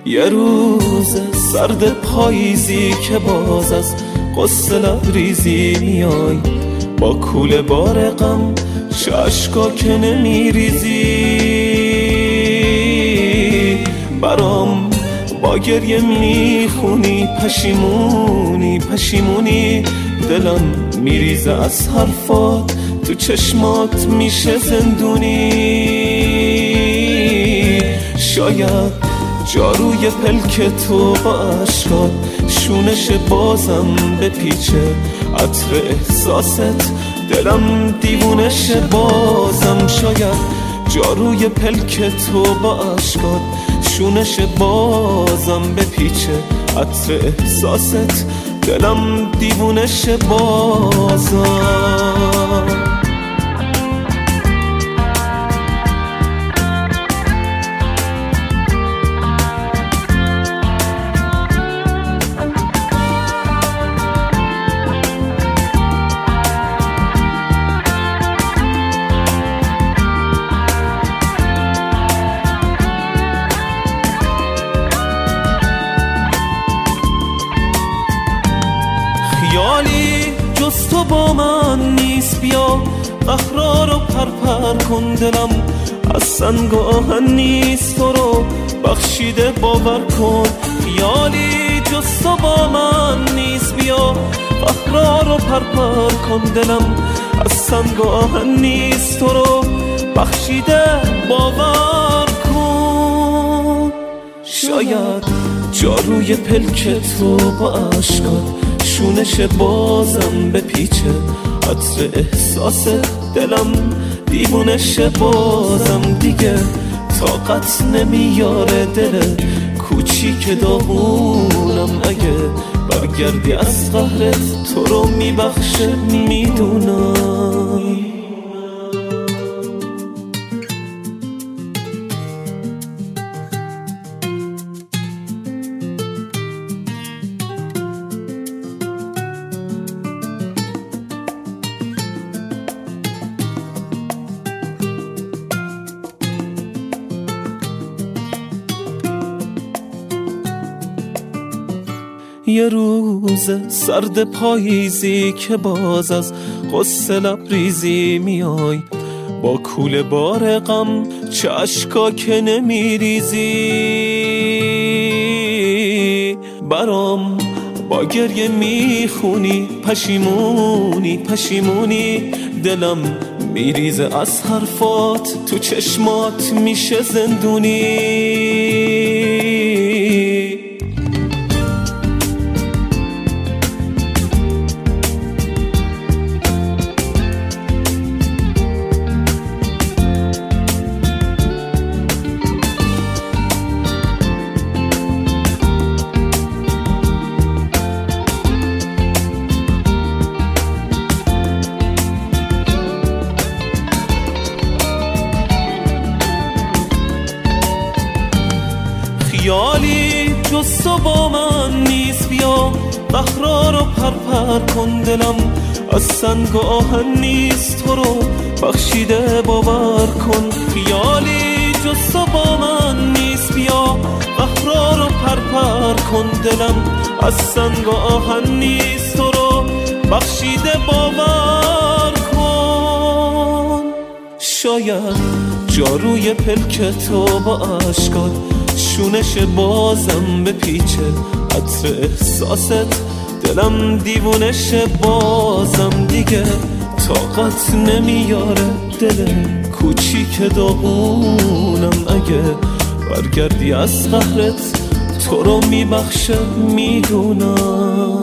یه روز سرد پاییزی که باز از قصه لبریزی میای، با کوله بار غم چشکا که نمیریزی، برام با گریه میخونی پشیمونی پشیمونی، دلم میریزه از حرفات، تو چشمات میشه زندونی. شاید جاروی پلک تو با عشقات شونش بازم بپیچه، عطر احساست دلم دیوونش بازم. شاید جاروی پلک تو با عشقات شونش بازم بپیچه، عطر احساست دلم دیوونش بازم. خیالی جز تو با من نیست، بیا قهرا رو پرپر کن، دلم از سنگ و آهن نیست، تو رو بخشیده باور کن. خیالی جز تو با من نیست، بیا قهرا رو پرپر کن، دلم از سنگ و آهن نیست، تو رو بخشیده باور کن. شاید جاروی پلک تو با عشقات شونش بازم بپیچه، عطر احساس دلم دیوونش بازم. دیگه طاقت نمیاره دل کوچیک داغونم، اگه برگردی از قهرت تو رو میبخشه میدونم. یه روز سرد پاییزی که باز از قصه لبریزی میای، با کوله بار غم چشکا که نمیریزی، برام با گریه میخونی پشیمونی پشیمونی، دلم میریزه از حرفات، تو چشمات میشه زندونی. خیالی جز تو با من نیست، بیا قهرا رو پرپر کن، دلم از سنگ و آهن نیست، تو رو بخشیده باور کن. خیالی جز تو با من نیست، بیا قهرا رو پرپر کن، دلم از سنگ و آهن نیست، تو رو بخشیده باور کن. شاید جاروی پلک تو با عشقات شونش بازم بپیچه، عطر احساست دلم دیوونش بازم. دیگه طاقت نمیاره دل کوچیک داغونم، اگه برگردی از قهرت تو رو میبخشه میدونم.